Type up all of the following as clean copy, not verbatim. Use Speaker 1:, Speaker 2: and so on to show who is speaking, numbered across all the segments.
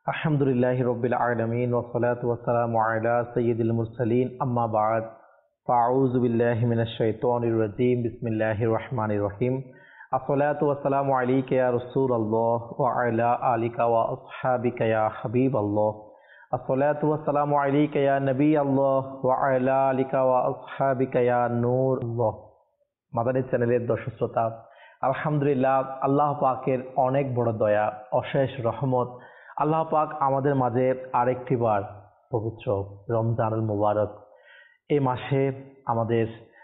Speaker 1: আলহামদুলিল্লাহি রাব্বিল আলামিন ওয়াসসালাতু ওয়াসসালামু আলা সাইয়্যিদিল মুরসালিন আম্মা বা'দ ফাআউযু বিল্লাহি মিনাশ শাইতানির রাজীম বিসমিল্লাহির রহমানির রহিম আসসালাতু ওয়াসসালামু আলাইকা ইয়া রাসূলুল্লাহ ওয়া আলা আলিকা ওয়া আসহাবিকা ইয়া হাবিবাল্লাহ আসসালাতু ওয়াসসালামু আলাইকা ইয়া নবিয়াল্লাহ ওয়া আলা আলিকা ওয়া আসহাবিকা ইয়া নূরুল্লাহ। মাদানী চ্যানেলের দর্শক শ্রোতা, আলহামদুলিল্লাহ, আল্লাহ পাকের অনেক বড় দয়া, অশেষ রহমত। আল্লাহ পাক আমাদের মাঝে আরেকটি বার পবিত্র রমজানুল মুবারক এই মাসে আমাদের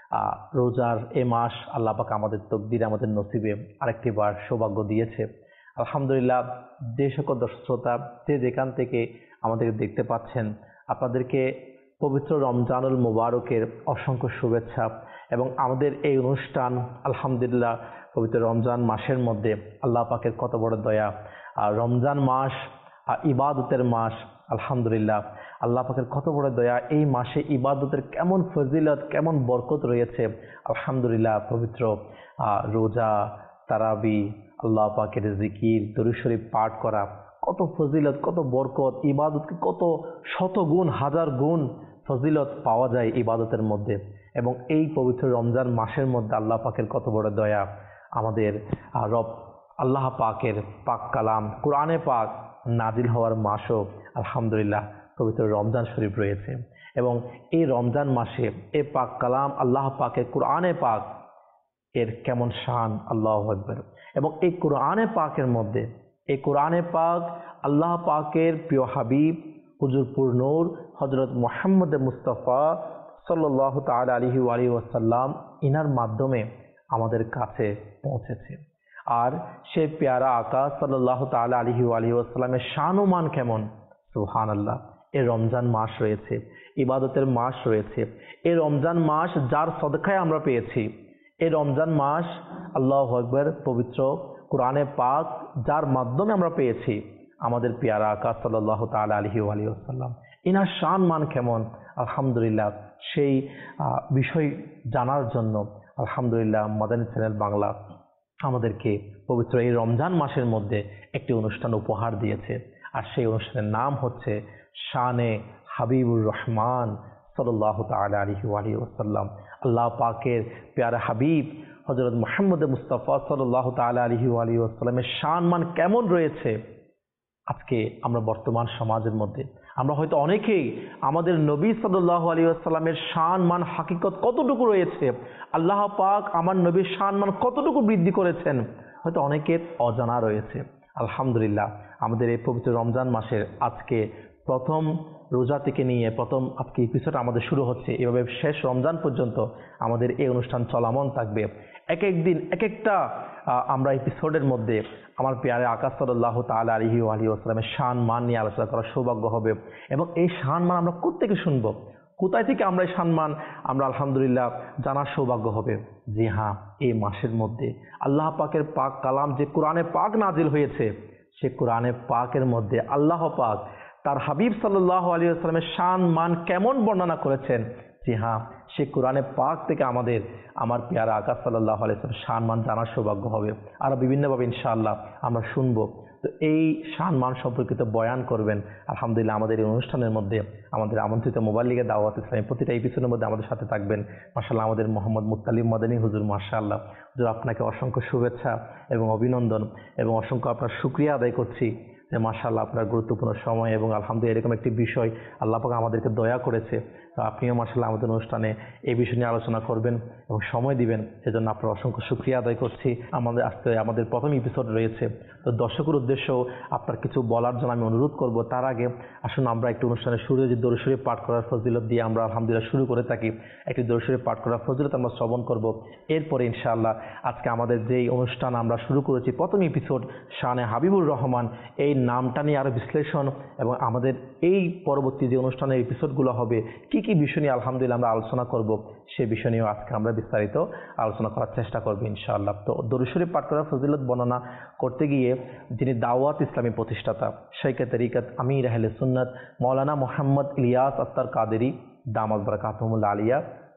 Speaker 1: রোজার এ মাস আল্লাহ পাক আমাদের তকদির, আমাদের নসিবে আরেকটি বার সৌভাগ্য দিয়েছে। আলহামদুলিল্লাহ। যে সকল দর্শক শ্রোতা যে যেখান থেকে আমাদের দেখতে পাচ্ছেন, আপনাদেরকে পবিত্র রমজানুল মুবারকের অসংখ্য শুভেচ্ছা। এবং আমাদের এই অনুষ্ঠান আলহামদুলিল্লাহ পবিত্র রমজান মাসের মধ্যে আল্লাহ পাকের কত বড় দয়া। রমজান মাস ইবাদতের মাস। আলহামদুলিল্লাহ, আল্লাহ পাকের কত বড় দয়া। এই মাসে ইবাদতের কেমন ফজিলত, কেমন বরকত রয়েছে। আলহামদুলিল্লাহ, পবিত্র রোজা, তারাবি, আল্লাহ পাকের জিকির, দরুদ শরীফ পাঠ করা, কত ফজিলত, কত বরকত। ইবাদতকে কত শত গুণ, হাজার গুণ ফজিলত পাওয়া যায় ইবাদতের মধ্যে। এবং এই পবিত্র রমজান মাসের মধ্যে আল্লাহ পাকের কত বড় দয়া। আমাদের রব আল্লাহ পাকের পাক কালাম কোরআনে পাক নাজিল হওয়ার মাসও আলহামদুলিল্লাহ পবিত্র রমজান শরীফ রয়েছে। এবং এই রমজান মাসে এই পাক কালাম আল্লাহ পাকের কোরআনে পাক এর কেমন শান, আল্লাহু আকবার। এবং এই কোরআনে পাকের মধ্যে, এই কোরআনে পাক আল্লাহ পাকের প্রিয় হাবিব হুজুর নূর হযরত মুহাম্মদ মুস্তাফা সাল্লাল্লাহু তাআলা আলাইহি ওয়াসাল্লাম ইনার মাধ্যমে আমাদের কাছে পৌঁছেছে। আর সে পেয়ারা আকা সাল্লাল্লাহু তাআলা আলাইহি ওয়াসাল্লামের শান ও মান কেমন, সুবহানাল্লাহ। এই রমজান মাস রয়েছে, ইবাদতের মাস রয়েছে। এই রমজান মাস যার সদকায় আমরা পেয়েছি, এই রমজান মাস আল্লাহু আকবার পবিত্র কোরআনে পাক যার মাধ্যমে আমরা পেয়েছি, আমাদের পেয়ারা আকা সাল্লাল্লাহু তাআলা আলাইহি ওয়াসাল্লাম, ইনার শান মান কেমন। আলহামদুলিল্লাহ, সেই বিষয় জানার জন্য আলহামদুলিল্লাহ মাদানী চ্যানেল বাংলা আমাদেরকে পবিত্র এই রমজান মাসের মধ্যে একটি অনুষ্ঠান উপহার দিয়েছে। আর সেই অনুষ্ঠানের নাম হচ্ছে শানে হাবিবুর রহমান সাল্লাল্লাহু তাআলা আলাইহি ওয়াসাল্লাম। আল্লাহ পাকের প্যারা হাবিব হযরত মুহাম্মদ মুস্তাফা সাল্লাল্লাহু তাআলা আলাইহি ওয়াসাল্লামের শান মান কেমন রয়েছে। আজকে আমরা বর্তমান সমাজের মধ্যে আমরা হয়তো অনেকেই আমাদের নবী সাল্লাল্লাহু আলাইহি ওয়াসাল্লামের শান মান হাকিকত কতটুকু রয়েছে, আল্লাহ পাক আমার নবীর শান মান কতটুকু বৃদ্ধি করেছেন, হয়তো অনেকের অজানা রয়েছে। আলহামদুলিল্লাহ, আমাদের এই পবিত্র রমজান মাসের আজকে প্রথম রোজা থেকে নিয়ে প্রথম আজকে এপিসোড আমাদের শুরু হচ্ছে। এভাবে শেষ রমজান পর্যন্ত আমাদের এই অনুষ্ঠান চলমান থাকবে। এক এক দিন এক একটা আমরা এপিসোডের মধ্যে আমার পেয়ারে আকা সাল্লাল্লাহু তাআলা আলাইহি ওয়াসাল্লামের শান মান নিয়ে আলোচনা করার সৌভাগ্য হবে। এবং এই শান মান আমরা কোত্থেকে শুনবো, কোথায় থেকে আমরা এই শান মান আমরা আলহামদুলিল্লাহ জানার সৌভাগ্য হবে। জি হ্যাঁ, এই মাসের মধ্যে আল্লাহ পাকের পাক কালাম যে কোরআনে পাক নাজিল হয়েছে, সে কোরআনে পাকের মধ্যে আল্লাহ পাক তার হাবিব সাল্লাল্লাহু আলাইহি ওয়াসাল্লামের শান মান কেমন বর্ণনা করেছেন। জি হ্যাঁ, সে কোরআনে পাক থেকে আমার পেয়ারা আকা সাল্লাল্লাহু আলাইহি ওয়াসাল্লামের শান মান জানার সৌভাগ্য হবে। আরও বিভিন্নভাবে ইনশাআল্লাহ আমরা শুনবো। তো এই শান মান সম্পর্কিত বয়ান করবেন আলহামদুলিল্লাহ আমাদের এই অনুষ্ঠানের মধ্যে আমাদের আমন্ত্রিত মোবাইল লিগে দাওয়াত ইসলামী প্রতিটা এপিসোডের মধ্যে আমাদের সাথে থাকবেন মাশাআল্লাহ আমাদের মোহাম্মদ মুত্তালিব মাদানী হুজুর। মাশাআল্লাহ হুজুর, আপনাকে অসংখ্য শুভেচ্ছা এবং অভিনন্দন এবং অসংখ্য আপনার শুকরিয়া আদায় করছি যে মাশাআল্লাহ আপনার গুরুত্বপূর্ণ সময় এবং আলহামদুলিল্লাহ এরকম একটি বিষয় আল্লাহ পাক আমাদেরকে দয়া করেছে। তো আপনিও মাশাআল্লাহ আমাদের অনুষ্ঠানে এই বিষয় নিয়ে আলোচনা করবেন এবং সময় দিবেন, সেজন্য আপনার অসংখ্য শুকরিয়া আদায় করছি। আমাদের প্রথম এপিসোড রয়েছে, তো দর্শকের উদ্দেশ্যেও আপনার কিছু বলার জন্য আমি অনুরোধ করব। তার আগে আসুন আমরা একটি অনুষ্ঠানের শুরুতে যে দরুদ শরীফ পাঠ করার ফজিলত দিয়ে আমরা আলহামদুলিল্লাহ শুরু করে থাকি, একটি দরুদ শরীফ পাঠ করার ফজিলত আমরা শ্রবণ করব। এরপরে ইনশাআল্লাহ আজকে আমাদের যেই অনুষ্ঠান আমরা শুরু করেছি প্রথম এপিসোড শানে হাবিবুর রহমান, এই নামটা নিয়ে আরও বিশ্লেষণ এবং আমাদের এই পরবর্তী যে অনুষ্ঠানের এপিসোডগুলো হবে কি কি বিষয় নিয়ে আলহামদুলিল্লাহ আমরা আলোচনা করব, সে বিষয় নিয়েও আজকে আমরা বিস্তারিত আলোচনা করার চেষ্টা করব ইনশাআল্লাহ। তো দরুদ শরীফ পাঠ করার ফজিলত বর্ণনা করতে গিয়ে যিনি দাওয়াত ইসলামী প্রতিষ্ঠাতা শাইখে তরিকত আমির আহলে সুন্নাত মাওলানা মুহাম্মদ ইলিয়াস আত্তার কাদেরী দামাত বারাকাতুহুল আলিয়া,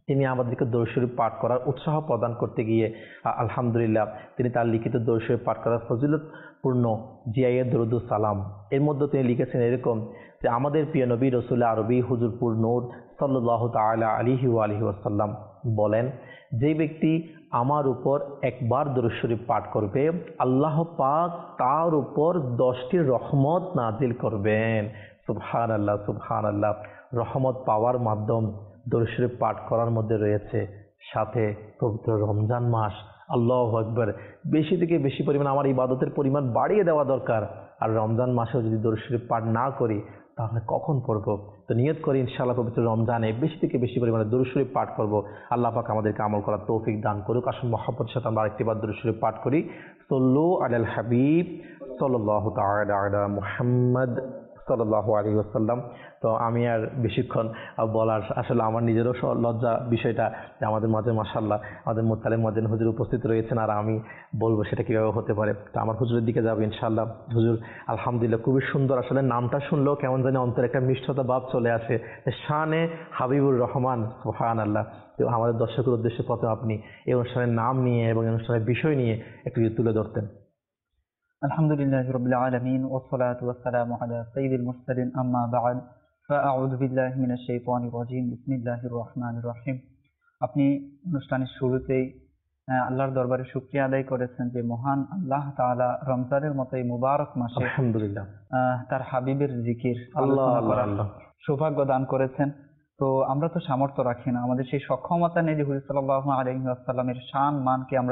Speaker 1: তিনি আমাদেরকে দরুদ শরীফ পাঠ করার উৎসাহ প্রদান করতে গিয়ে আলহামদুলিল্লাহ তিনি তার লিখিত দরুদ শরীফ পাঠ করার ফজিলতপূর্ণ জিয়াইয়ে দরুদ ও সালাম এর মধ্যে তিনি লিখেছেন এরকম যে আমাদের প্রিয় নবী রসুল আরবি হুজুরপুর নূর সাল্লাল্লাহু তাআলা আলাইহি ওয়া আলিহি ওয়াসাল্লাম বলেন, যে ব্যক্তি আমার উপর একবার দরুদ শরীফ পাঠ করবে আল্লাহ পাক তার উপর 10টি রহমত নাজিল করবেন। সুবহানাল্লাহ, সুবহানাল্লাহ। রহমত পাওয়ার মাধ্যম দরুদ শরীফ পাঠ করার মধ্যে রয়েছে, সাথে পবিত্র রমজান মাস। আল্লাহু আকবার। বেশি থেকে বেশি পরিমাণ আমার ইবাদতের পরিমাণ বাড়িয়ে দেওয়া দরকার। আর রমজান মাসেও যদি দরুদ শরীফ পাঠ না করি তাহলে কখন পড়ব? তো নিয়ত করি ইনশাআল্লাহ পবিত্র রমজানে বেশি থেকে বেশি পরিমাণে দরুদ শরীফ পাঠ করব। আল্লাহ পাক আমাদেরকে আমল করার তৌফিক দান করুক। আসুন মহব্বতের সাথে আমরা আরেকটি বার দরুদ শরীফ পাঠ করি। সল্লু আলাল হাবিব সাল্লাল্লাহু তাআলা আলা মুহাম্মদ সাল্লাল্লাহু আলাইহি ওয়াসাল্লাম। তো আমি আর বেশিক্ষণ বলার আসলে আমার নিজেরও লজ্জা বিষয়টা যে আমাদের মাঝে মাশাআল্লাহ আমাদের মোত্তালেব মুয়াজ্জিন হুজুর উপস্থিত রয়েছেন আর আমি বলবো সেটা কীভাবে হতে পারে। তো আমার হুজুরের দিকে যাবো ইনশাআল্লাহ। হুজুর আলহামদুলিল্লাহ খুবই সুন্দর, আসলে নামটা শুনলেও কেমন জানি অন্তরে একটা মিষ্টতা ভাব চলে আসে। শানে হাবিবুর রহমান, সুবহানাল্লাহ। তো আমাদের দর্শকের উদ্দেশ্যে প্রথমে আপনি এই অনুষ্ঠানের নাম নিয়ে এবং অনুষ্ঠানের বিষয় নিয়ে একটু তুলে ধরতেন।
Speaker 2: আলহামদুলিল্লাহি রাব্বিল আলামিন ওয়াসসালাতু ওয়াসসালামু আলা সাইয়্যিদিল মুরসালিন আম্মা বা'দ ফাআউযু বিল্লাহি মিনাশ শাইতানির রাজীম বিসমিল্লাহির রহমানির রহিম। আপনি অনুষ্ঠানের শুরুতেই আল্লাহর দরবারে শুকরিয়া আদায় করেছেন যে মহান আল্লাহ তাআলা রমজানের মতো এই মুবারক মাসে
Speaker 1: আলহামদুলিল্লাহ
Speaker 2: তার হাবিবের জিকির
Speaker 1: আল্লাহ আল্লাহ
Speaker 2: সৌভাগ্য দান করেছেন। তো আমরা তো সামর্থ্য রাখি না, আমাদের সেই সক্ষমতা নেই যে হুজুর সাল্লাল্লাহু আলাইহি ওয়াসাল্লামের শান মানকে আমরা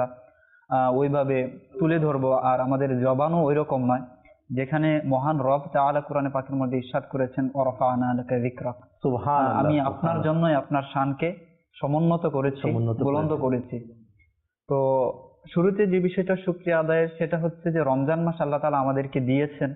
Speaker 2: ওইভাবে তুলে ধরবো। আর আমাদের জবানও ওই রকম নয়, যেখানে মহান রব তাআলা কোরআনে পাকের মধ্যে ইরশাদ করেছেন ওয়ারাফা'না লাকা যিকরাক,
Speaker 1: সুবহানাল্লাহ,
Speaker 2: আমি আপনার জন্যই আপনার শানকে সমুন্নত করেছি, বুলন্দ করেছি। তো শুরুতে যে বিষয়টা শুকরিয়া আদায়ের সেটা হচ্ছে যে রমজান মাস আল্লাহ তাআলা আমাদেরকে দিয়েছেন,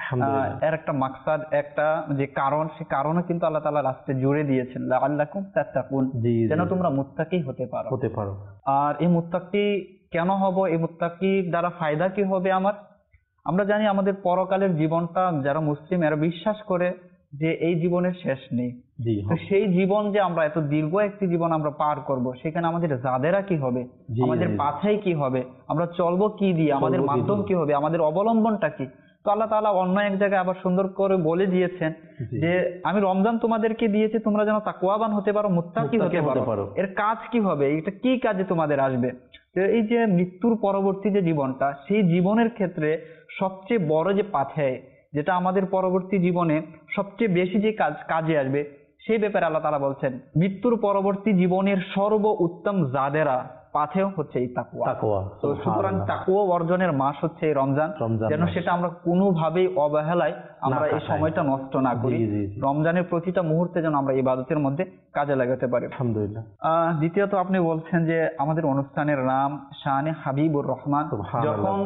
Speaker 2: এর একটা মাকসাদ, একটা যে কারণ, সে কারণও কিন্তু আল্লাহ তাআলা রাস্তে জুড়ে দিয়েছেন, লাআল্লাকুম তাত্তাকুন, যেন তোমরা মুত্তাকি হতে পারো। আর এই মুত্তাকি কেন হব, এই মুত্তাকি দ্বারা ফায়দা কি হবে আমরা জানি আমাদের পরকালের জীবনটা যারা মুসলিম এরা বিশ্বাস করে যে এই জীবনের শেষ নেই। তো সেই জীবন যে আমরা এত দীর্ঘ একটি জীবন আমরা পার করব, সেখানে আমাদের জাদেরা কি হবে, আমাদের পাথাই কি হবে, আমরা চলবো কি দিয়ে, আমাদের মাধ্যম কি হবে, আমাদের অবলম্বনটা কি। তো আল্লাহ তাআলা অন্য এক জায়গায় আবার সুন্দর করে বলে দিয়েছেন যে আমি রমজান তোমাদেরকে দিয়েছি তোমরা যেন তাকওয়াবান হতে পারো, মুত্তাকি হতে পারো। এর কাজ কি হবে, এটা কি কাজে তোমাদের আসবে? এই যে মৃত্যুর পরবর্তী যে জীবনটা, সেই জীবনের ক্ষেত্রে সবচেয়ে বড় যে পাথেয়, যেটা আমাদের পরবর্তী জীবনে সবচেয়ে বেশি যে কাজে আসবে, সেই ব্যাপারে আল্লাহ তাআলা বলছেন মৃত্যুর পরবর্তী জীবনের সর্ব উত্তম জাদেরা পাথেয় হচ্ছে এই তাকওয়া। তো সুতরাং তাকওয়া অর্জনের মাস হচ্ছে এই রমজান, যেন সেটা আমরা কোনোভাবেই অবহেলায় আমরা এই সময়টা নষ্ট না করি। রমজানের প্রতিটা মুহূর্তে যেন আমরা ইবাদতের মধ্যে কাজে লাগাতে পারি।
Speaker 1: আলহামদুলিল্লাহ।
Speaker 2: দ্বিতীয়ত আপনি বলছেন যে আমাদের অনুষ্ঠানের নাম শানে হাবিবুর রহমান। যখন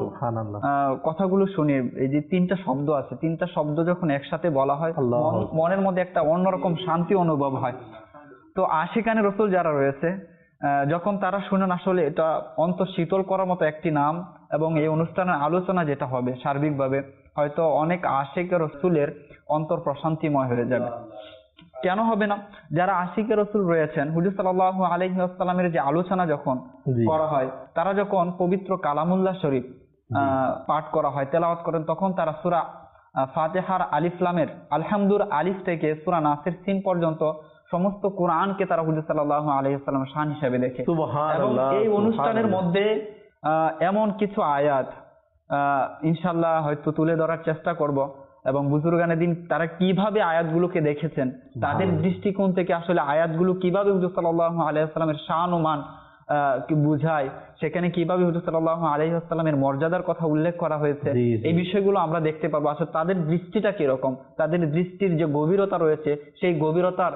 Speaker 2: কথাগুলো শুনি, এই যে তিনটা শব্দ আছে, তিনটা শব্দ যখন একসাথে বলা হয় মনের মধ্যে একটা অন্যরকম শান্তি অনুভব হয়। তো আশিকানে রসুল যারা রয়েছে যখন তারা শুনেন আসলে এটা অন্তর শীতল করার মতো একটি নাম, এবং এই অনুষ্ঠানের আলোচনা যেটা হবে সার্বিকভাবে হয়তো অনেক আশিকে রসুলের অন্তর প্রশান্তিময় হয়ে যাবে। কেন হবে না? যারা আশিকে রসুল রয়েছেন, হুজুর সাল্লাল্লাহু আলাইহি ওয়াসাল্লামের যে আলোচনা যখন করা হয়, তারা যখন পবিত্র কালামুল্লাহ শরীফ পাঠ করা হয়, তেলাওয়াত করেন, তখন তারা সূরা ফাতিহার আলিফ লামের আলহামদুর আলিফ থেকে সূরা নাসের সিন পর্যন্ত সমস্ত কোরআনকে তারা হুজুর সাল্লাল্লাহু আলাইহি ওয়াসাল্লামের শান হিসেবে দেখে। এবং এই অনুষ্ঠানের মধ্যে এমন কিছু আয়াত ইনশাআল্লাহ হয়তো তুলে ধরার চেষ্টা করব, এবং বুজুর্গানে দিন তারা কিভাবে আয়াতগুলোকে দেখেছেন, তাদের দৃষ্টিকোণ থেকে আসলে আয়াতগুলো কিভাবে হুজুর সাল্লাল্লাহু আলাইহি ওয়াসাল্লামের শান ও মান বুঝায়, সেখানে কিভাবে হুজুর সাল্লাল্লাহু আলাইহি ওয়াসাল্লামের মর্যাদার কথা উল্লেখ করা হয়েছে, এই বিষয়গুলো আমরা দেখতে পাবো। আসলে তাদের দৃষ্টিটা কিরকম, তাদের দৃষ্টির যে গভীরতা রয়েছে, সেই গভীরতার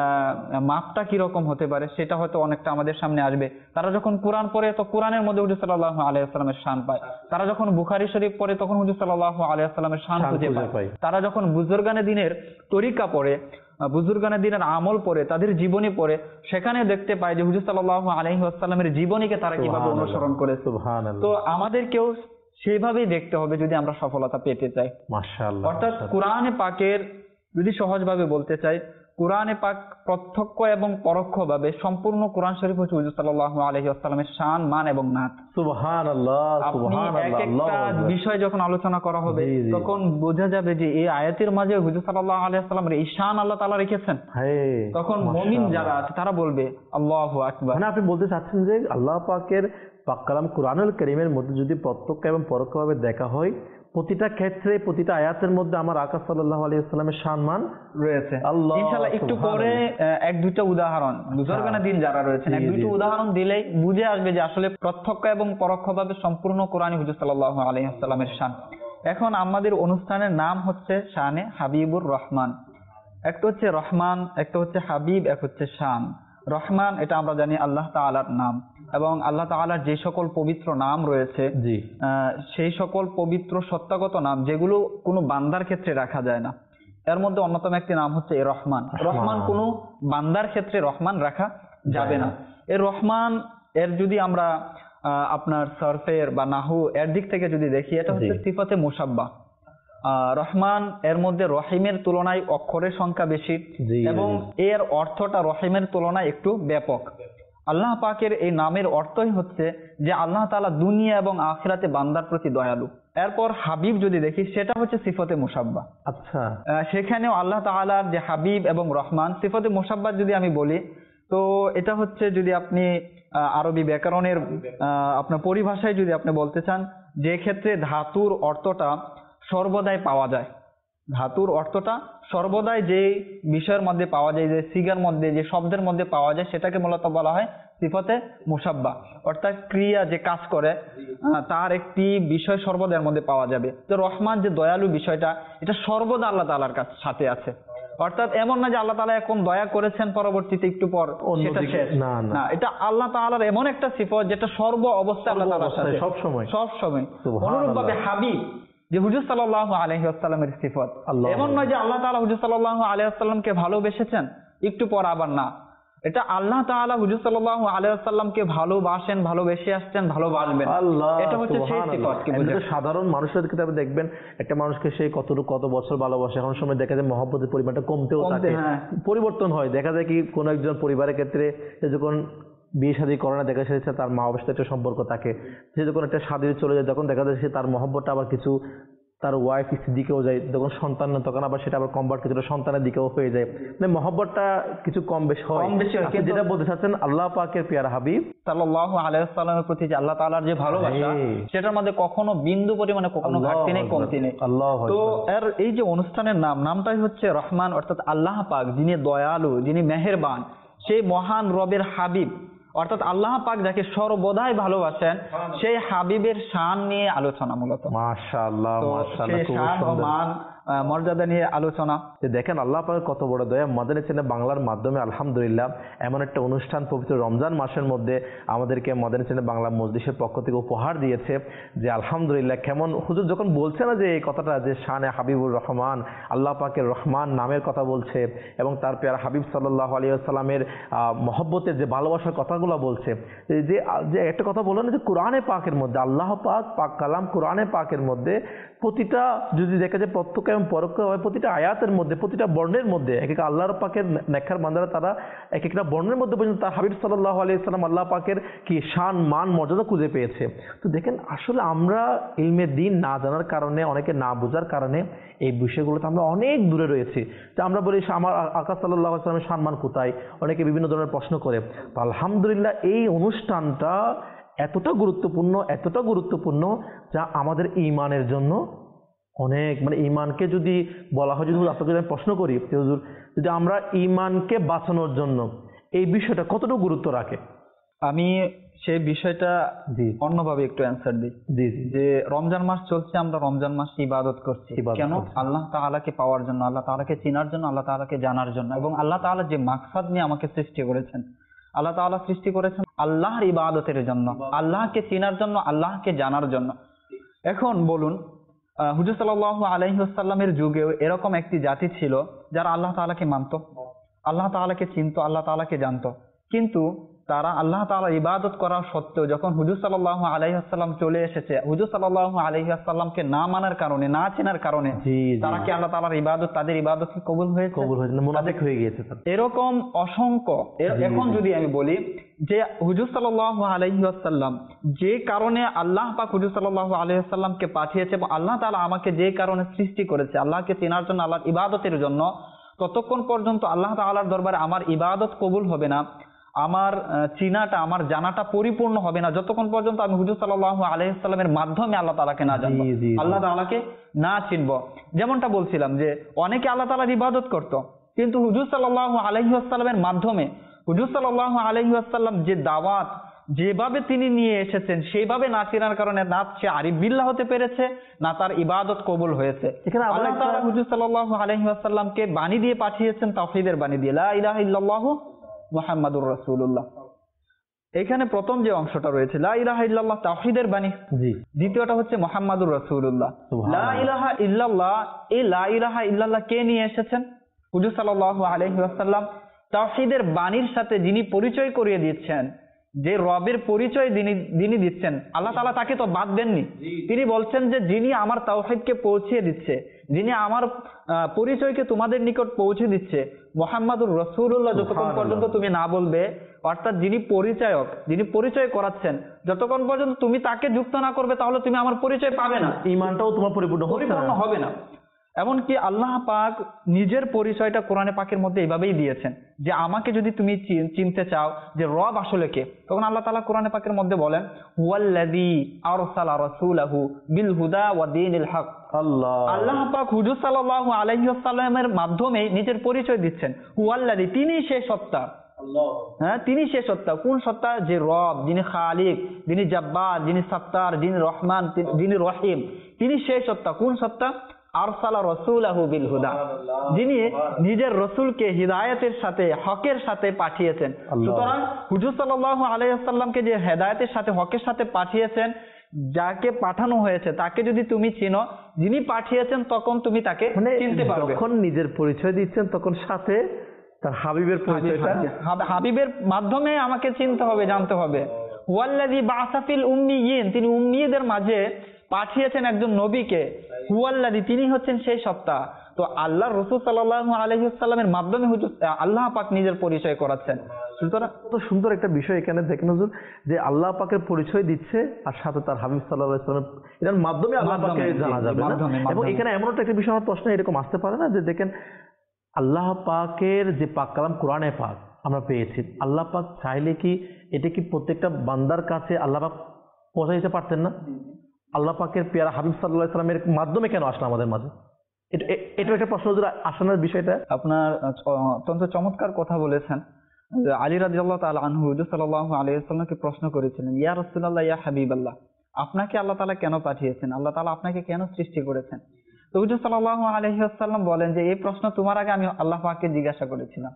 Speaker 2: মাপটা কিরকম হতে পারে, সেটা হয়তো অনেকটা আমাদের সামনে আসবে। তারা যখন কোরআন পড়ে তো কোরআনের মধ্যে হুজুর সাল্লাল্লাহু আলাইহি ওয়াসাল্লামের শান পায়, তারা যখন বুখারী শরীফ পড়ে তখন হুজুর সাল্লাল্লাহু আলাইহি ওয়াসাল্লামের শান খুঁজে পায়, তারা যখন বুজুর্গানে দিনের তরিকা পড়ে, বুজুর্গানে দিনের আমল পড়ে, তাদের জীবনী পড়ে, সেখানে দেখতে পায় যে হুজুর সাল্লাল্লাহু আলাইহি ওয়াসাল্লামের জীবনীকে তারা কিভাবে অনুসরণ করে। তো আমাদেরকেও সেভাবেই দেখতে হবে যদি আমরা সফলতা পেতে চাই।
Speaker 1: মাশাআল্লাহ।
Speaker 2: অর্থাৎ কোরআনে পাকের যদি সহজভাবে বলতে চাই, কোরআনে পাক প্রত্যক্ষ এবং পরোক্ষভাবে সম্পূর্ণ কোরআন শরীফ হচ্ছে হুজুর সাল্লাল্লাহু আলাইহি ওয়াসাল্লামের শান, মান এবং নাত।
Speaker 1: সুবহানাল্লাহ,
Speaker 2: আপনি এক একটা বিষয় যখন আলোচনা করা হবে তখন বোঝা যাবে যে এই আয়াতের মাঝে হুজুর সাল্লাল্লাহু আলাইহি ওয়াসাল্লামের এই শান আল্লাহ তাআলা রেখেছেন। তখন মুমিন যারা আছে তারা বলবে আল্লাহু আকবার।
Speaker 1: মানে আপনি বলতে চাচ্ছেন যে আল্লাহ পাকের পাক কালাম কোরআনুল কারীমের মধ্যে যদি প্রত্যক্ষ এবং পরোক্ষভাবে দেখা হয়, প্রতিটা ক্ষেত্রে প্রতিটা আয়াতের মধ্যে আমার আকা সাল্লাল্লাহু আলাইহি ওয়াসাল্লামের সম্মান রয়েছে।
Speaker 2: ইনশাআল্লাহ একটু পরে এক দুইটা উদাহরণ বুজুর্গানা দিন যারা রয়েছেন এক দুইটা উদাহরণ দিলেই বুঝে আসবে যে আসলে প্রত্যক্ষ এবং পরোক্ষভাবে সম্পূর্ণ কোরআনই হুজুর সাল্লাল্লাহু আলাইহি ওয়াসাল্লামের শান। এখন আমাদের অনুষ্ঠানের নাম হচ্ছে শানে হাবিবুর রহমান। একটা হচ্ছে রহমান, একটা হচ্ছে হাবিব, এক হচ্ছে শান। রহমান এটা আমরা জানি আল্লাহ তাআলার নাম, এবং আল্লাহ তাআলার যে সকল পবিত্র নাম রয়েছে সেই সকল পবিত্র সত্তাগত নাম যেগুলো কোনো বান্দার ক্ষেত্রে রাখা যায় না, এর মধ্যে অন্যতম একটি নাম হচ্ছে এ রহমান। রহমান কোনো বান্দার ক্ষেত্রে রহমান রাখা যাবে না। এর রহমান এর যদি আমরা আপনার সরফের বা নাহু এর দিক থেকে যদি দেখি, এটা হচ্ছে সিফাতে মুসাব্বা। রহমান এর মধ্যে রহিমের তুলনায় অক্ষরের সংখ্যা বেশি, এবং এর অর্থটা রহিমের তুলনায় একটু ব্যাপক। আল্লাহ পাকের এই নামের অর্থই হচ্ছে যে আল্লাহ তাআলা দুনিয়া এবং আখিরাতে বান্দার প্রতি দয়ালু। এরপর হাবিব যদি দেখি, সেটা হচ্ছে সিফাতে মুসাব্বা।
Speaker 1: আচ্ছা,
Speaker 2: সেখানেও আল্লাহ তাআলার যে হাবিব এবং রহমান সিফাতে মুসাব্বা যদি আমি বলি, তো এটা হচ্ছে যদি আপনি আরবি ব্যাকরণের আপনার পরিভাষায় যদি আপনি বলতে চান, যে ক্ষেত্রে ধাতুর অর্থটা সর্বদাই পাওয়া যায়, ধাতুর অর্থটা সর্বদাই যে বিষয়ের মধ্যে পাওয়া যায়, যে সিগার মধ্যে যে শব্দের মধ্যে পাওয়া যায়, সেটাকে মূলত বলা হয় সিফাতে মুসাব্বা। অর্থাৎ ক্রিয়া যে কাজ করে তার একটি বিষয় সর্বদা এর মধ্যে পাওয়া যাবে। তো রহমান যে দয়ালু বিষয়টা, এটা সর্বদা আল্লাহ তাআলার সাথে আছে। অর্থাৎ এমন না যে আল্লাহ তাআলা এখন দয়া করেছেন পরবর্তীতে একটু পর সেটা শেষ, না, এটা আল্লাহ তাআলার এমন একটা সিফত যেটা সর্ব অবস্থায় আল্লাহ তাআলার সাথে সবসময়। অনুরূপভাবে হাবিব যে হুজুর সাল্লাল্লাহু আলাইহি ওয়াসাল্লামের সিফত, এমন নয় যে আল্লাহ তাআলা হুজুর সাল্লাল্লাহু আলাইহি ওয়াসাল্লামকে ভালোবেসেছেন একটু পর আবার না, এটা আল্লাহ তাআলা হুজুর সাল্লাল্লাহু আলাইহি ওয়াসাল্লামকে ভালোবাসেন, ভালোবেসে আসছেন, ভালোবাসবেন। এটা হচ্ছে সেই সিফত।
Speaker 1: সাধারণ মানুষের ক্ষেত্রে দেখবেন একটা মানুষকে সেই কত বছর ভালোবাসে, এখন সময় দেখা যায় মহব্বতের পরিমাণটা কমতেও থাকে, পরিবর্তন হয়। দেখা যায় কি কোন একজন পরিবারের ক্ষেত্রে যখন বিয়ে শাদী করে না, দেখা যাচ্ছে তার মা বাবার সাথে একটা সম্পর্ক থাকে, সে যখন একটা শাদী চলে যায় তখন দেখা যাচ্ছে তার মহব্বতটা আবার কিছু তার ওয়াইফ স্ত্রীর দিকেও যায়, যখন সন্তান না তখন আবার সেটা আবার কনভার্ট কিছুটা সন্তানের দিকেও হয়ে যায়, মানে মহব্বতটা কিছু কম বেশি হয়। যেটা বলতে চাচ্ছেন আল্লাহ পাকের পেয়ারা হাবিব
Speaker 2: সাল্লাল্লাহু আলাইহি ওয়াসাল্লামের প্রতি যে আল্লাহ তাআলার যে ভালোবাসা, সেটার মধ্যে কখনো বিন্দু পরিমাণে কখনো ঘাটতি নেই, কমতি নেই। তো এর এই যে অনুষ্ঠানের নামটাই হচ্ছে রহমান, অর্থাৎ আল্লাহ পাক যিনি দয়ালু, যিনি মেহেরবান, সেই মহান রবের হাবিব, অর্থাৎ আল্লাহ পাক যাকে সর্বদাই ভালোবাসেন, সেই হাবিবের শান নিয়ে আলোচনা মূলত।
Speaker 1: মাশাআল্লাহ, মাশাআল্লাহ, খুব সুন্দর
Speaker 2: মর্যাদা নিয়ে আলোচনা।
Speaker 1: দেখেন আল্লাহ পাকের কত বড় দয়া, মাদানী চ্যানেল বাংলার মাধ্যমে আলহামদুলিল্লাহ এমন একটা অনুষ্ঠান পবিত্র রমজান মাসের মধ্যে আমাদেরকে মাদানী চ্যানেল বাংলা মজলিসের পক্ষ থেকে উপহার দিয়েছে। যে আলহামদুলিল্লাহ, কেমন হুজুর যখন বলছে না যে এই কথাটা, যে শানে হাবিবুর রহমান, আল্লাহ পাকের রহমান নামের কথা বলছে, এবং তার পেয়ারা হাবিব সাল্লাল্লাহু আলাইহি ওয়াসাল্লামের মহব্বতের যে ভালোবাসার কথাগুলো বলছে, যে একটা কথা বললেন যে কোরআনে পাকের মধ্যে আল্লাহ পাক কালাম কোরআনে পাকের মধ্যে প্রতিটা যদি দেখা যায় প্রত্যক্ষ এবং পরোক্ষ হয়, প্রতিটা আয়াতের মধ্যে, প্রতিটা বর্ণের মধ্যে এক এক আল্লাহর পাকের নেককার বান্দারা তারা এক একটা বর্ণের মধ্যে পর্যন্ত তার হাবিব সাল্লাল্লাহু আলাইহি ওয়াসাল্লাম আল্লাহ পাকের কি শান, মান, মর্যাদা খুঁজে পেয়েছে। তো দেখেন আসলে আমরা ইলমে দ্বীন না জানার কারণে, অনেকে না বোঝার কারণে এই বিষয়গুলোতে আমরা অনেক দূরে রয়েছি। তো আমরা বলি আমার আকা সাল্লাল্লাহু আলাইহি ওয়াসাল্লামের সম্মান কোথায়, অনেকে বিভিন্ন ধরনের প্রশ্ন করে। তো আলহামদুলিল্লাহ এই অনুষ্ঠানটা এতটা গুরুত্বপূর্ণ যা আমাদের ঈমানের জন্য অনেক, মানে ঈমানকে যদি বলা হয়, যদি আপনাকে আমি প্রশ্ন করি হুজুর, যদি আমরা ঈমানকে বাঁচানোর জন্য এই বিষয়টা কতটুকু গুরুত্ব রাখে,
Speaker 2: আমি সেই বিষয়টা অন্যভাবে একটু অ্যান্সার দিই। যে রমজান মাস চলছে, আমরা রমজান মাস ইবাদত করছি কেন? আল্লাহ তাআলাকে পাওয়ার জন্য, আল্লাহ তাআলাকে চেনার জন্য, আল্লাহ তাআলাকে জানার জন্য, এবং আল্লাহ তাআলা যে মাকসাদ নিয়ে আমাকে সৃষ্টি করেছেন, আল্লাহ তাআলা সৃষ্টি করেছেন আল্লাহর ইবাদতের জন্য, আল্লাহকে চেনার জন্য, আল্লাহকে জানার জন্য। এখন বলুন, হুজুর সাল্লাল্লাহু আলাইহি ওয়াসাল্লামের যুগেও এরকম একটি জাতি ছিল যারা আল্লাহ তাআলাকে মানত, আল্লাহ তাআলাকে চিনত, আল্লাহ তাআলাকে জানত, কিন্তু তারা আল্লাহ তাআলার ইবাদত করা সত্ত্বেও যখন হুজুর সাল্লাল্লাহু আলাইহি ওয়াসাল্লাম চলে এসেছে, হুজুর সাল্লাল্লাহু আলাইহি ওয়াসাল্লামকে না মানার কারণে, না চেনার কারণে তারা কি আল্লাহ তাআলার ইবাদত, তাদের ইবাদত কি কবুল হয়েছে?
Speaker 1: কবুল হয়েছে না, মুনাফিক হয়ে গিয়েছে।
Speaker 2: এরকম অসংখ্য। এখন যদি আমি বলি যে হুজুর সাল্লাল্লাহু আলাইহি ওয়াসাল্লাম যে কারণে আল্লাহ পাক হুজুর সাল্লাল্লাহু আলাইহি ওয়াসাল্লামকে পাঠিয়েছে, এবং আল্লাহ তাআলা আমাকে যে কারণে সৃষ্টি করেছে আল্লাহকে চেনার জন্য, আল্লাহর ইবাদতের জন্য, ততক্ষণ পর্যন্ত আল্লাহ তাআলার দরবারে আমার ইবাদত কবুল হবে না, আমার চিনাটা, আমার জানাটা পরিপূর্ণ হবে না যতক্ষণ পর্যন্ত আমি হুজুর সাল্লাল্লাহু আলাইহি ওয়াসাল্লামের মাধ্যমে আল্লাহ তাআলাকে না জানবো, আল্লাহ তাআলাকে না চিনবো। যেমনটা বলছিলাম যে অনেকে আল্লাহ তাআলার ইবাদত করত, কিন্তু হুজুর সাল্লাল্লাহু আলাইহি ওয়াসাল্লামের মাধ্যমে হুজুর সাল্লাল্লাহু আলাইহি ওয়াসাল্লাম যে দাওয়াত যেভাবে তিনি নিয়ে এসেছেন সেইভাবে না চেনার কারণে না সে আরিফ বিল্লাহ হতে পেরেছে, না তার ইবাদত কবুল হয়েছে।
Speaker 1: এখানে
Speaker 2: আল্লাহ তাআলা হুজুর সাল্লাল্লাহু আলাইহি ওয়াসাল্লামকে বাণী দিয়ে পাঠিয়েছেন, তাওহীদের বাণী দিয়ে, লা ইলাহা ইল্লাল্লাহু মুহাম্মাদুর রাসূলুল্লাহ। এখানে প্রথম যে অংশটা রয়েছে লা ইলাহা ইল্লাল্লাহ, তাওহীদের বাণী। দ্বিতীয়টা হচ্ছে মুহাম্মাদুর রাসূলুল্লাহ। লা ইলাহা ইল্লাল্লাহ, এই লা ইলাহা ইল্লাল্লাহ কে নিয়ে এসেছেন? হুজুর সাল্লাল্লাহু আলাইহি ওয়াসাল্লাম। তাওহীদের বাণীর সাথে যিনি পরিচয় করিয়ে দিচ্ছেন, যে রবের পরিচয় যিনি দিচ্ছেন, আল্লাহ তাআলা তাকে তো বাদ দেননি। তিনি বলছেন যে যিনি আমার তাওহীদকে পৌঁছে দিচ্ছে, যিনি আমার পরিচয়কে তোমাদের নিকট পৌঁছে দিচ্ছে, মুহাম্মাদুর রাসূলুল্লাহ যতক্ষণ পর্যন্ত তুমি না বলবে, অর্থাৎ যিনি পরিচায়ক, যিনি পরিচয় করাচ্ছেন, যতক্ষণ পর্যন্ত তুমি তাকে যুক্ত না করবে তাহলে তুমি আমার পরিচয় পাবে না,
Speaker 1: ঈমানটাও তোমার পরিপূর্ণ
Speaker 2: হবে না। এমনকি আল্লাহ পাক নিজের পরিচয়টা কোরআনে পাকের মধ্যে এইভাবেই দিয়েছেন যে আমাকে যদি তুমি চিনতে চাও যে রব আসলে কে, তখন আল্লাহ তাআলা কোরআনে পাকের মধ্যে বলেন হুয়াল্লাযী আরসালা রাসূলাহু বিল হুদা ওয়া দীনিল হক। আল্লাহ পাক হুজুর সাল্লাল্লাহু আলাইহি ওয়াসাল্লামের মাধ্যমে নিজের পরিচয় দিচ্ছেন। হুয়াল্লাযী, তিনি সেই সত্তা। হ্যাঁ, তিনি সে সত্তা। কোন সত্তা? যে রব, যিনি খালিক, যিনি জব্বার, যিনি সত্তার, যিনি রহমান, যিনি রহিম, তিনি সেই সত্তা। কোন সত্তা? আরসালা রাসূলাহু বিল হুদা, যিনি নিজের রাসূলকে হিদায়াতের সাথে, হকের সাথে পাঠিয়েছেন। সুতরাং হুজুর সাল্লাল্লাহু আলাইহি ওয়াসাল্লামকে যে হেদায়েতের সাথে, হকের সাথে পাঠিয়েছেন, যাকে পাঠানো হয়েছে তাকে যদি তুমি চিনো, যিনি পাঠিয়েছেন, তখন তুমি তাকে চিনতে পারবে।
Speaker 1: যখন নিজের পরিচয় দিচ্ছেন তখন সাথে তার হাবিবের পরিচয়টা,
Speaker 2: হাবিবের মাধ্যমে আমাকে চিনতে হবে, জানতে হবে। হুয়াল্লাযী বা'আসা ফিল উম্মিয়িন, তিনি উম্মিয়দের মাঝে পাঠিয়েছেন একজন নবীকে। হুয়াল্লাযী, তিনি হচ্ছেন সেই সত্তা। তো আল্লাহর রাসূল সাল্লাল্লাহু আলাইহি ওয়াসাল্লামের মাধ্যমে হুজুর আল্লাহ পাক নিজের পরিচয় করাচ্ছেন। সুতরাং
Speaker 1: কত সুন্দর একটা বিষয় এখানে দেখেন হুজুর, যে আল্লাহ পাকের পরিচয় দিচ্ছে আর সাথে তার হাবিব সাল্লাল্লাহু আলাইহি ওয়াসাল্লাম, এর মাধ্যমে আল্লাহ পাককে জানা যাবে না। এবং এখানে এমন একটা বিষয়, আমার প্রশ্ন এরকম আসতে পারে না যে দেখেন আল্লাহ পাকের যে পাক কালাম কোরআনে পাক আমরা পেয়েছি, আল্লাহ পাক চাইলে কি এটা কি প্রত্যেকটা বান্দার কাছে আল্লাহ পাক পৌঁছে দিতে পারতেন না? আল্লাহ পাকের পেয়ারা হাবিব সাল্লাল্লাহু আলাইহি ওয়াসাল্লামের মাধ্যমে কেন আসলো আমাদের মাঝে? এটা একটা প্রশ্ন আসানোর বিষয়টা।
Speaker 2: আপনার অত্যন্ত চমৎকার কথা বলেছেন। আলী রাদিয়াল্লাহু তাআলা আনহু হুজুর সাল্লাল্লাহু আলাইহি ওয়াসাল্লামকে প্রশ্ন করেছিলেন, ইয়া রাসূলুল্লাহ, ইয়া হাবিবাল্লাহ, আপনাকে আল্লাহ তাআলা কেন পাঠিয়েছেন? আল্লাহ তাআলা আপনাকে কেন সৃষ্টি করেছেন? তো হুজুর সাল্লাল্লাহু আলাইহি ওয়াসাল্লাম বলেন যে এই প্রশ্ন তোমার আগে আমি আল্লাহ পাককে জিজ্ঞাসা করেছিলাম,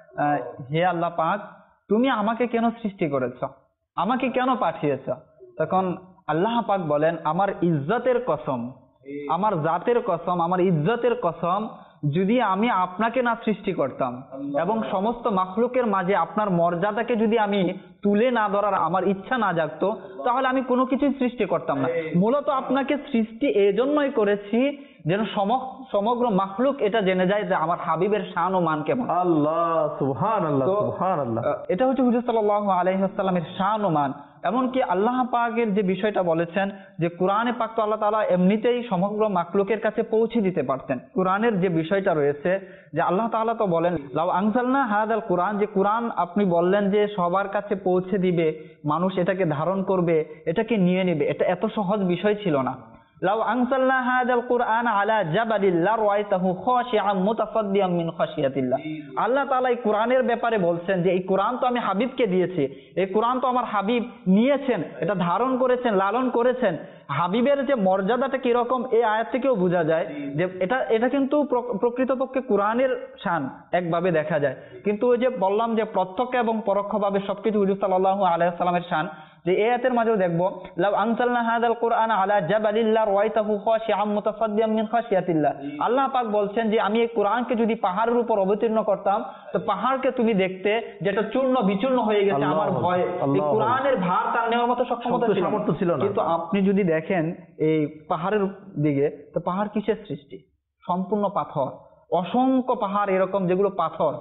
Speaker 2: হে আল্লাহ পাক, তুমি আমাকে কেন সৃষ্টি করেছো, আমাকে কেন পাঠিয়েছো? তখন আল্লাহ পাক বলেন, আমার ইজ্জতের কসম, আমার জাতের কসম, আমার ইজ্জতের কসম, যদি আমি আপনাকে না সৃষ্টি করতাম এবং সমস্ত মাখলুকের মাঝে আপনার মর্যাদাকে যদি আমি তুলে না ধরার আমার ইচ্ছা না জাগতো, তাহলে আমি কোনো কিছুই সৃষ্টি করতাম না। মূলত আপনাকে সৃষ্টি এজন্যই করেছি যেন সমগ্র মাখলুক এটা জেনে যায় যে আমার হাবিবের শান ও মান কেমন।
Speaker 1: আল্লাহ সুবহানাল্লাহ, সুবহানাল্লাহ।
Speaker 2: এটা হচ্ছে হুজুর সাল্লাল্লাহু আলাইহি ওয়াসাল্লামের শান ও মান। এমনকি আল্লাহ পাকের যে বিষয়টা বলেছেন যে কোরআনে পাক তো আল্লাহ তাআলা এমনিতেই সমগ্র মাখলুকের কাছে পৌঁছে দিতে পারতেন। কোরআনের যে বিষয়টা রয়েছে যে আল্লাহ তাআলা তো বলেন, লাউ আনজালনা হাযাল কোরআন, যে কোরআন আপনি বললেন যে সবার কাছে পৌঁছে দিবে, মানুষ এটাকে ধারণ করবে, এটাকে নিয়ে নেবে, এটা এত সহজ বিষয় ছিল না। লাউ আনজালনা হাযাল কোরআন আলা জাবালিন লারাআইতাহু খাশিআন মুতাসাদ্দিয়ান মিন খাশিয়াতিল্লাহ। আল্লাহ তাআলা এই কোরআনের ব্যাপারে বলছেন যে এই কোরআন তো আমি হাবিবকে দিয়েছি, এই কোরআন তো আমার হাবিব নিয়েছেন, এটা ধারণ করেছেন, লালন করেছেন। হাবিবের যে মর্যাদাটা কিরকম এই আয়াত থেকেও বোঝা যায় যে এটা কিন্তু প্রকৃতপক্ষে কোরআনের শান একভাবে দেখা যায়। কিন্তু ওই যে বললাম যে প্রত্যক্ষ এবং পরোক্ষভাবে সবকিছু হুজুর সাল্লাল্লাহু আলাইহি ওয়াসাল্লামের শান, যে এই আয়াতের মাঝেও দেখবো লাউ আনজালনা হাযাল কুরআন আলা জাবালিন লারাআইতাহু খাশিআম মুতাসাদ্দিয়াম মিন খাশিয়াতিল্লাহ। আল্লাহ পাক বলছেন যে আমি এই কোরআনকে যদি পাহাড়ের উপর অবতীর্ণ করতাম তো পাহাড়কে তুমি দেখতে যেটা চূর্ণ বিচূর্ণ হয়ে গেছে আমার ভয়ে। এই কোরআনের ভার তার নেওয়ার মতো সক্ষমতা ছিল না। কিন্তু আপনি যদি দেখেন এই পাহাড়ের দিকে, তো পাহাড় কিসের সৃষ্টি? সম্পূর্ণ পাথর, অসংখ্য পাহাড় এরকম যেগুলো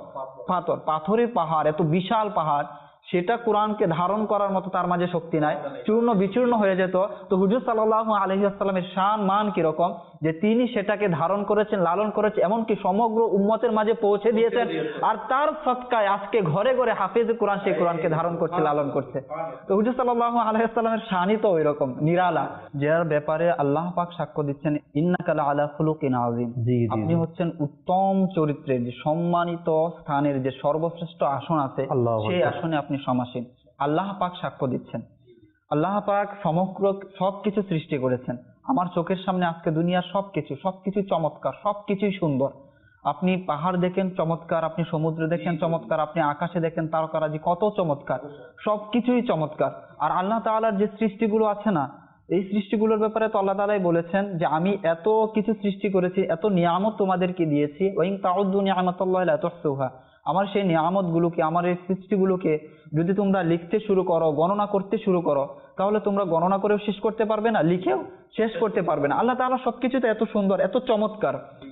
Speaker 2: পাথরের পাহাড়, এত বিশাল পাহাড়, সেটা কোরআনকে ধারণ করার মতো তার মাঝে শক্তি নাই, চূর্ণ বিচূর্ণ হয়ে যেত। তো হুজুর সাল্লাল্লাহু আলাইহি ওয়াসাল্লামের শান মান কিরকম যে তিনি সেটাকে ধারণ করেছেন, লালন করেছেন, এমনকি সমগ্র উম্মতের মাঝে পৌঁছে দিয়েছেন। আর তার সদকায় আজকে ঘরে ঘরে হাফেজ কোরআন সেই কোরআনকে ধারণ করছে, লালন করছে। তো হুজুর সাল্লাল্লাহু আলাইহি ওয়াসাল্লামের শানই তো ওইরকম নিরালা, যার ব্যাপারে আল্লাহ পাক সাক্ষ্য দিচ্ছেন ইন্নাকা লাআলা খুলুকিন আযীম, আপনি হচ্ছেন উত্তম চরিত্রের, যে সম্মানিত স্থানের যে সর্বশ্রেষ্ঠ আসন আছে সেই আসনে আপনি সমাসীন। আল্লাহ পাক সাক্ষ্য দিচ্ছেন। আল্লাহ পাক সমগ্র সবকিছু সৃষ্টি করেছেন। আমার চোখের সামনে আজকে দুনিয়ার সবকিছু চমৎকার, সবকিছুই সুন্দর। আপনি পাহাড় দেখেন চমৎকার, আপনি সমুদ্র দেখেন চমৎকার, আপনি আকাশে দেখেন তারকারাজি কত চমৎকার, সবকিছুই চমৎকার। আর আল্লাহ তাআলার যে সৃষ্টিগুলো আছে না, এই সৃষ্টিগুলোর ব্যাপারে তো আল্লাহ তাআলাই বলেছেন যে আমি এত কিছু সৃষ্টি করেছি, এত নিয়ামত তোমাদেরকে দিয়েছি, ওয়া ইন তাউদ্দু নিআমাতাল্লাহি লা তুহসুহা। আমার সেই নিয়ামত গুলোকে, আমার এই সৃষ্টিগুলোকে যদি তোমরা লিখতে শুরু করো, গণনা করতে শুরু করো, তাহলে তোমরা গণনা করেও শেষ করতে পারবে না, লিখেও শেষ করতে পারবে না। আল্লাহ তাআলা সবকিছুতে এত সুন্দর, এত চমৎকার,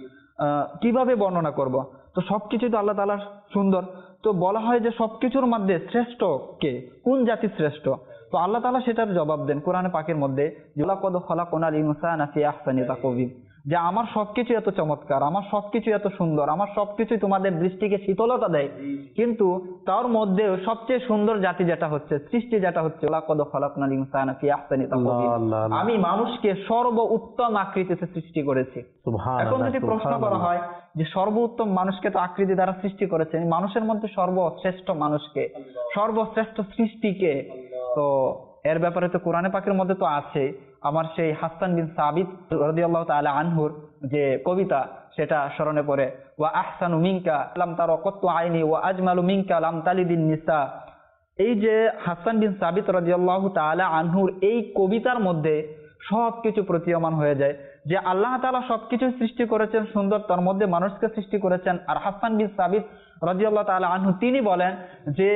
Speaker 2: কিভাবে বর্ণনা করব? তো সবকিছু তো আল্লাহ তাআলার সুন্দর। তো বলা হয় যে সবকিছুর মধ্যে শ্রেষ্ঠ কে, কোন জাতি শ্রেষ্ঠ? তো আল্লাহ তাআলা সেটার জবাব দেন কোরআনে পাকের মধ্যে, লাকাদ খালাকনাল ইনসানা ফি আহসানি তাকওয়িম, যে আমার সবকিছু এত চমৎকার, আমার সবকিছু এত সুন্দর, আমার সবকিছু তোমাদের দৃষ্টিকে শীতলতা দেয়, কিন্তু তার মধ্যে সবচেয়ে সুন্দর জাতি যেটা হচ্ছে, সৃষ্টি যেটা হচ্ছে, লাকাদ খালাকনাল ইনসানা ফি আহসানি তাকওয়িম, আমি মানুষকে সর্ব উত্তম আকৃতিতে সৃষ্টি করেছি। এখন যদি প্রশ্ন করা হয় যে সর্বোত্তম মানুষকে তো আকৃতি দ্বারা সৃষ্টি করেছেন, মানুষের মধ্যে সর্বশ্রেষ্ঠ মানুষকে, সর্বশ্রেষ্ঠ সৃষ্টিকে, তো এর ব্যাপারে তো কোরআনে পাকের মধ্যে তো আছে। আমার সেই হাসান বিন সাবিত রাদিয়াল্লাহু তাআলা আনহুর যে কবিতা, সেটা স্মরণে পড়ে, ওয়া আহসানু মিনকা লাম তারা কত্তু আইনি ওয়া আজমালু মিনকা লাম তালিদিন নিসা। এই যে হাসান বিন সাবিত রাদিয়াল্লাহু তাআলা আনহুর এই কবিতার মধ্যে সবকিছু প্রতীয়মান হয়ে যায় যে আল্লাহ তাআলা সবকিছু সৃষ্টি করেছেন সুন্দর, তার মধ্যে মানুষকে সৃষ্টি করেছেন। আর হাসান বিন সাবিত রাদিয়াল্লাহু তাআলা আনহু তিনি বলেন যে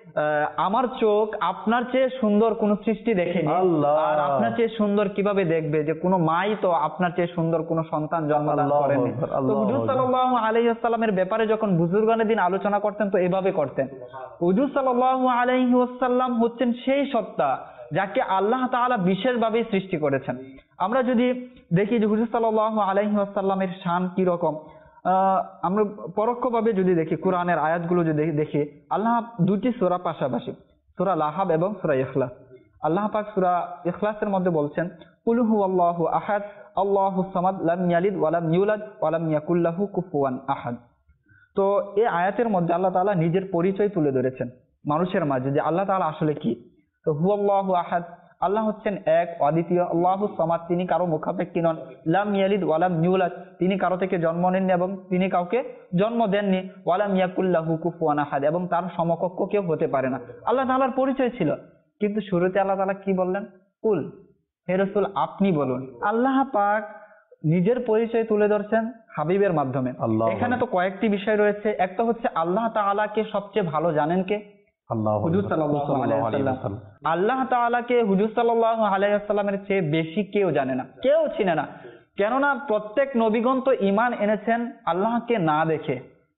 Speaker 2: আমার চোখ আপনার চেয়ে সুন্দর কোন সৃষ্টি দেখেনি, আর আপনার চেয়ে সুন্দর কিভাবে দেখবে, যে কোনো মাই তো আপনার চেয়ে সুন্দর কোন সন্তান জন্মদান করেনি। তো হুজুর সাল্লাল্লাহু আলাইহি ওয়াসাল্লামের ব্যাপারে যখন বুজুর্গানের দিন আলোচনা করতেন তো এভাবে করতেন, হুজুর সাল্লাল্লাহু আলাইহি ওয়াসাল্লাম হচ্ছেন সেই সত্তা যাকে আল্লাহ তাআলা বিশেষভাবে সৃষ্টি করেছেন। আমরা যদি দেখি যে হুজুর সাল্লাল্লাহু আলাইহি ওয়াসাল্লামের শান কি রকম, আমরা পরোক্ষভাবে যদি দেখি কোরআনের আয়াতগুলো যদি দেখি, আল্লাহ দুটি সূরা পাশাপাশি, সূরা লাহাব এবং সূরা ইখলাস, আল্লাহ পাক সূরা ইখলাসের মধ্যে বলছেন কুল হুয়াল্লাহু আহাদ আল্লাহুস সামাদ লাম ইয়ালিদ ওয়া লাম ইউলাদ ওয়া লাম ইয়াকুল লাহু কুফুয়ান আহাদ। তো এই আয়াতের মধ্যে আল্লাহ তাআলা নিজের পরিচয় তুলে ধরেছেন মানুষের মাঝে যে আল্লাহ তাআলা আসলে কি। তো হুয়াল্লাহু আহাদ, আল্লাহ হচ্ছেন এক, অদ্বিতীয়। আল্লাহুস সামাদ, তিনি কারো মুখাপেক্ষী নন। লাম ইয়ালিদ ওয়া লাম ইউলাদ, তিনি কারো থেকে জন্ম নেননি এবং তিনি কাউকে জন্ম দেননি। ওয়া লাম ইয়াকুল লাহু কুফুয়ান আহাদ, এবং তার সমকক্ষ কেউ হতে পারে না। আল্লাহ তাআলার পরিচয় ছিল, কিন্তু শুরুতে আল্লাহ তাআলা কি বললেন? কুল, হে রাসূল আপনি বলুন। আল্লাহ পাক নিজের পরিচয় তুলে ধরছেন হাবিবের মাধ্যমে। এখানে তো কয়েকটি বিষয় রয়েছে। একটা হচ্ছে আল্লাহ তাআলাকে সবচেয়ে ভালো জানেন কে? হুজুর সাল্লাল্লাহু আলাইহি ওয়াসাল্লাম। আল্লাহ তাআলাকে হুজুর সাল্লাল্লাহু আলাইহি ওয়াসাল্লামের চেয়ে বেশি কেউ জানে না, কেউ চিনে না। কেননা প্রত্যেক নবীগণ তো ঈমান এনেছেন আল্লাহকে না দেখে।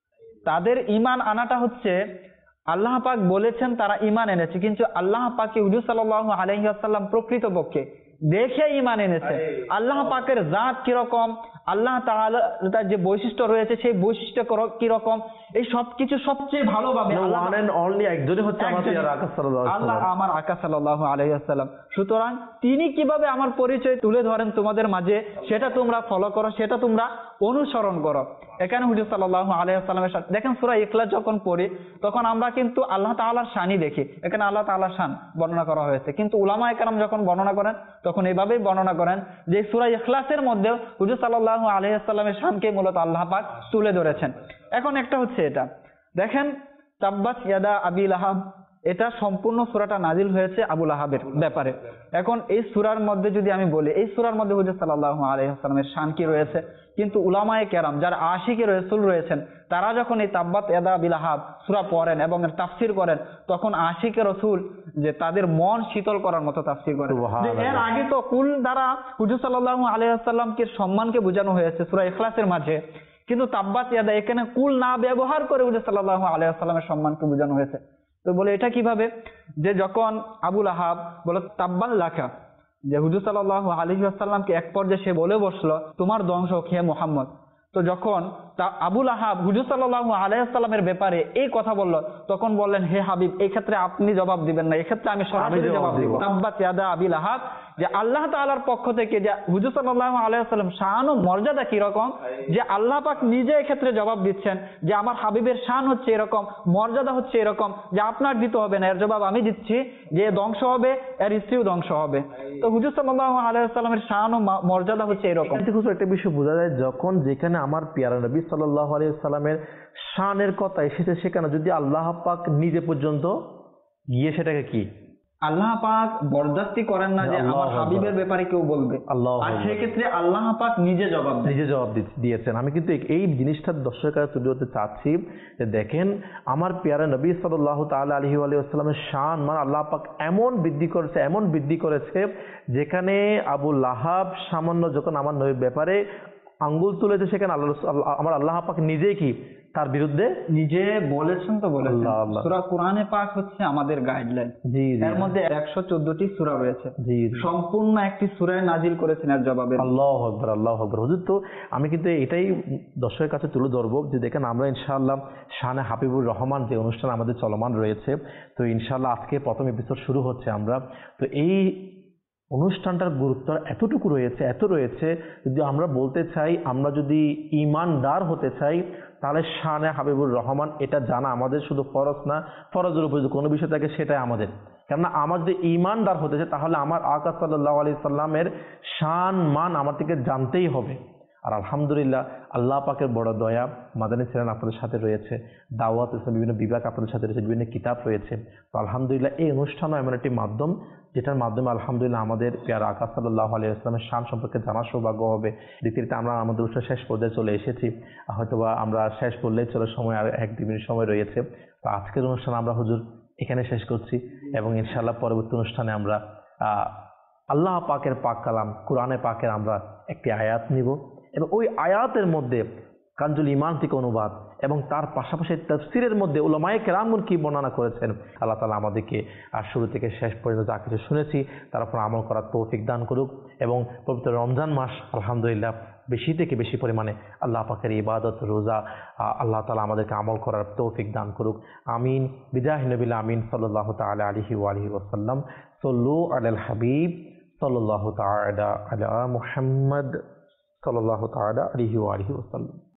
Speaker 2: তাদের ঈমান আনাটা হচ্ছে আল্লাহ পাক বলেছেন তারা ঈমান এনেছে, কিন্তু আল্লাহ পাককে হুজুর সাল্লাল্লাহু আলাইহি ওয়াসাল্লাম প্রকৃতপক্ষে দেখে ঈমান এনেছে। আল্লাহ পাকের জাত কিরকম, আল্লাহ তাআলার যে বৈশিষ্ট্য রয়েছে সেই বৈশিষ্ট্য কিরকম, এই সবকিছু সবচেয়ে ভালোভাবে আল্লাহ আমার আকা সাল্লাল্লাহু আলাইহি ওয়াসাল্লাম। সুতরাং তিনি কিভাবে আমার পরিচয় তুলে ধরেন তোমাদের মাঝে, সেটা তোমরা ফলো করো, সেটা তোমরা অনুসরণ করো। এখানে হুজুর সাল্লাল্লাহু আলাইহি ওয়াসাল্লামের সাথে দেখেন সূরা ইখলাস যখন পড়ি তখন আমরা কিন্তু আল্লাহ তাআলার শানই দেখি। এখানে আল্লাহ তাআলার শান বর্ণনা করা হয়েছে, কিন্তু উলামায়ে কেরাম যখন বর্ণনা করেন তখন এভাবেই বর্ণনা করেন যে সূরা ইখলাসের মধ্যেও হুজুর সাল্লাল্লাহু আলাইহি ওয়াসাল্লামের শানকে মূলত আল্লাহ পাক তুলে ধরেছেন। এখন একটা হচ্ছে এটা দেখেন, তাব্বাত ইয়াদা আবি লাহাব এটা সম্পূর্ণ সূরাটা নাজিল হয়েছে আবু লাহাবের ব্যাপারে। এখন এই সূরার মধ্যে যদি আমি বলি, এই সূরার মধ্যে হুজুর সাল্লাল্লাহু আলাইহি ওয়াসাল্লামের শান কি রয়েছে, কিন্তু উলামায়ে কেরাম যারা আশিকে রাসূল রয়েছেন তারা যখন এই তাব্বাত ইয়াদা আবি লাহাব সূরা পড়েন এবং এর তাফসীর করেন, তখন আশিকে রাসূল যে তাদের মন শীতল করার মতো তাফসীর করেন। যে এর আগে তো কুল দ্বারা হুজুর সাল্লাল্লাহু আলাইহি ওয়াসাল্লামকে সম্মানকে বোঝানো হয়েছে সূরা ইখলাসের মাঝে, কিন্তু তাব্বাত ইয়াদা এখানে কুল না ব্যবহার করে হুজুর সাল্লাল্লাহু আলাইহি ওয়াসাল্লামের সম্মানকে বোঝানো হয়েছে। তো বলে এটা কিভাবে, যে যখন আবু লাহাব বলে তাব্বান লাকা, যে হুজুর সাল্লাল্লাহু আলাইহি ওয়াসাল্লামকে এক পর্যায়ে সে বলে বসলো তোমার ধ্বংস হোক হে মুহাম্মদ। তো যখন আবু লাহাব হুজুর সাল্লাল্লাহু আলাইহি ওয়াসাল্লামের ব্যাপারে এই কথা বলল, তখন বললেন হে হাবিব, এই ক্ষেত্রে আপনি জবাব দিবেন না, এই ক্ষেত্রে আমি সরাসরি জবাব দিব। তাব্বাত ইয়াদা আবি লাহাব, যে আল্লাহ তাআলার পক্ষ থেকে যে হুজুর সাল্লাল্লাহু আলাইহি ওয়াসাল্লাম শান ও মর্যাদা কি রকম, যে আল্লাহ পাক নিজে এই ক্ষেত্রে জবাব দিচ্ছেন যে আমার হাবিবের শান হচ্ছে এরকম, মর্যাদা হচ্ছে এরকম, যে আপনার দিতে হবে না, এর জবাব আমি দিচ্ছি, যে ধ্বংস হবে এর স্ত্রীও ধ্বংস হবে। তো হুজুর সাল্লাল্লাহু আলাইহি ওয়াসাল্লামের শান ও মর্যাদা হচ্ছে এরকম।
Speaker 1: একটা বিষয় বোঝা যায়, যখন যেখানে আমার প্যারা নবী সাল্লাল্লাহু আলাইহি ওয়াসাল্লামের শানের কথা এসেছে, সেখানে যদি আল্লাহ পাক নিজে পর্যন্ত গিয়ে সেটাকে কি
Speaker 2: আল্লাহ পাক বরদাস্তি করেন না যে আমার হাবিবের ব্যাপারে কেউ বলবে, আর সেই ক্ষেত্রে আল্লাহ পাক নিজে জবাব
Speaker 1: দিয়েছেন। আমি কিন্তু এই জিনিসটা দর্শকের কাছে তুলে ধরতে চাচ্ছি যে দেখেন, আমার প্যারা নবী সাল্লাল্লাহু তাআলা আলাইহি ওয়াসাল্লামের শান মানে আল্লাহ পাক এমন বৃদ্ধি করেছে যেখানে আবু লাহাব সামান্য যখন আমার নবীর ব্যাপারে আঙ্গুল তুলেছে, সেখানে আমার আল্লাহ পাক নিজেই কি তার বিরুদ্ধে নিজে বলেছেন। তো বলেছেন
Speaker 2: সূরা কোরআনে পাক হচ্ছে আমাদের গাইডলাইন। এর মধ্যে 114টি সূরা রয়েছে, সম্পূর্ণ একটি সূরায় নাজিল করেছেন এর জবাবে।
Speaker 1: আল্লাহু আকবার, আল্লাহু আকবার। হুজুর, তো আমি কিন্তু এটাই দর্শকের কাছে তুলে ধরবো যে দেখেন, আমরা ইনশাআল্লাহ শানে হাবিবুর রহমান যে অনুষ্ঠান আমাদের চলমান রয়েছে, তো ইনশাআল্লাহ আজকে প্রথম এপিসোড শুরু হচ্ছে। আমরা তো এই অনুষ্ঠানটার গুরুত্ব এতটুকু রয়েছে, যদি আমরা বলতে চাই, আমরা যদি ঈমানদার হতে চাই, তাহলে শানে হাবিবুর রহমান এটা জানা আমাদের শুধু ফরজ না, ফরজের উপর যদি কোনো বিষয় থাকে সেটাই আমাদের। কেননা আমার যদি ঈমানদার হতে চাই, তাহলে আমার আকা সাল্লাল্লাহু আলাইহি সাল্লামের শান মান আমার থেকে জানতেই হবে। আর আলহামদুলিল্লাহ, আল্লাহ পাকের বড় দয়া, মাদানী চ্যানেল আপনাদের সাথে রয়েছে, দাওয়াত ইসলাম বিভিন্ন বিভাগ আপনাদের সাথে রয়েছে, বিভিন্ন কিতাব রয়েছে। তো আলহামদুলিল্লাহ, এই অনুষ্ঠানও এমন একটি মাধ্যম যেটার মাধ্যমে আলহামদুলিল্লাহ আমাদের প্রিয় আকা সাল্লাল্লাহু আলাইহি ওয়াসাল্লামের শান সম্পর্কে জানার সৌভাগ্য হবে। দ্বিতীয়ত আমরা আমাদের অনুষ্ঠান শেষ পর্যায়ে চলে এসেছি, হয়তোবা আমরা শেষ করলেই চলে, সময় আর 1-2 মিনিট সময় রয়েছে। তো আজকের অনুষ্ঠান আমরা হুজুর এখানে শেষ করছি, এবং ইনশাআল্লাহ পরবর্তী অনুষ্ঠানে আমরা আল্লাহ পাকের পাক কালাম কোরআনে পাকের আমরা একটি আয়াত নিব, এবং ওই আয়াতের মধ্যে কানজুল ঈমান থেকে অনুবাদ এবং তার পাশাপাশি তাফসীরের মধ্যে উলামায়ে কেরামগণ কি বর্ণনা করেছেন। আল্লাহ তাআলা আমাদেরকে শুরু থেকে শেষ পর্যন্ত যা কিছু শুনেছি তার উপর আমল করার তৌফিক দান করুক, এবং পবিত্র রমজান মাস আলহামদুলিল্লাহ বেশি থেকে বেশি পরিমাণে আল্লাহ পাকের ইবাদত রোজা আল্লাহ তাআলা আমাদেরকে আমল করার তৌফিক দান করুক। আমিন। বিজাহি নবিল আমিন সাল্লাল্লাহু তাআলা আলাইহি ওয়া আলিহি ওয়াসাল্লাম। সাল্লু আলাল হাবিব সাল্লাল্লাহু তাআলা আলা মুহাম্মদ সাল্লাল্লাহু তাআলা আলাইহি ওয়া আলিহি ওয়াসাল্লাম।